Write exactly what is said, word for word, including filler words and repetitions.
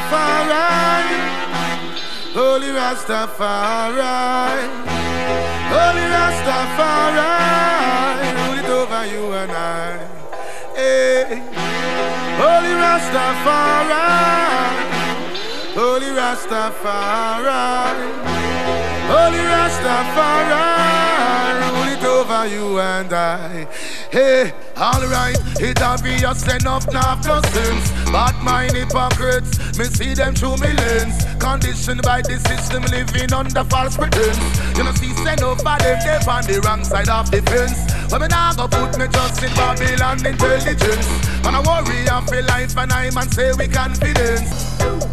Rastafari, Holy Rastafari, Holy Rastafari, rule it over you and I. Hey. Holy Rastafari, Holy Rastafari, Holy Rastafari, rule it over you and I. Hey, alright, it obvious enough now no sense. Bad mind hypocrites, me see them through me lens. Conditioned by the system, living under false pretense. You know see, send over them, they on the wrong side of the fence. When me nah go put me trust in Babylon intelligence. Man I worry of my life and I man say we confidence.